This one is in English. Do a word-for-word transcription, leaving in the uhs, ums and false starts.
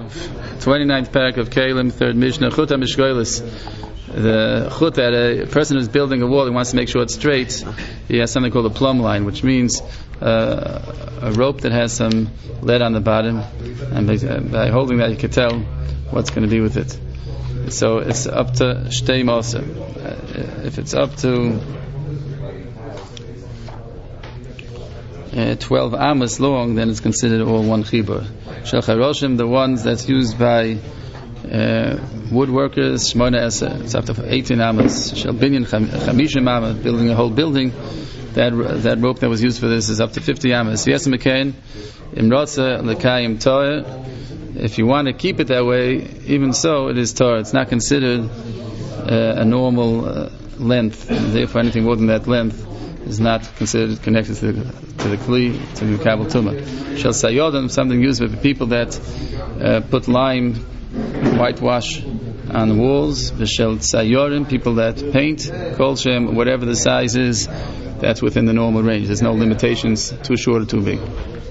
twenty-ninth parak of Kalim, third Mishnah, Chut HaMishgoylis. The chut that a person who's building a wall, he wants to make sure it's straight, he has something called a plumb line, which means uh, a rope that has some lead on the bottom, and by, uh, by holding that you can tell what's going to be with it. So it's up to shtei moser. Uh, if it's up to uh, twelve amos long, then it's considered all one chibur. Shel charoshim, the ones that's used by Uh, woodworkers, Shmona Esa, it's up to eighteen amos. Shel binyan chamishim amos, building a whole building. That that rope that was used for this is up to fifty amos. Yes, Mekain, Imrotza lekayim toer. If you want to keep it that way, even so, it is toer. It's not considered uh, a normal uh, length. Therefore, anything more than that length is not considered connected to the to the kli, to the kabel tumah. Shel sayodim, something used by people that uh, put lime, whitewash on the walls. V'shel tzayorim, people that paint, kol shem, whatever the size is, that's within the normal range. There's no limitations, too short or too big.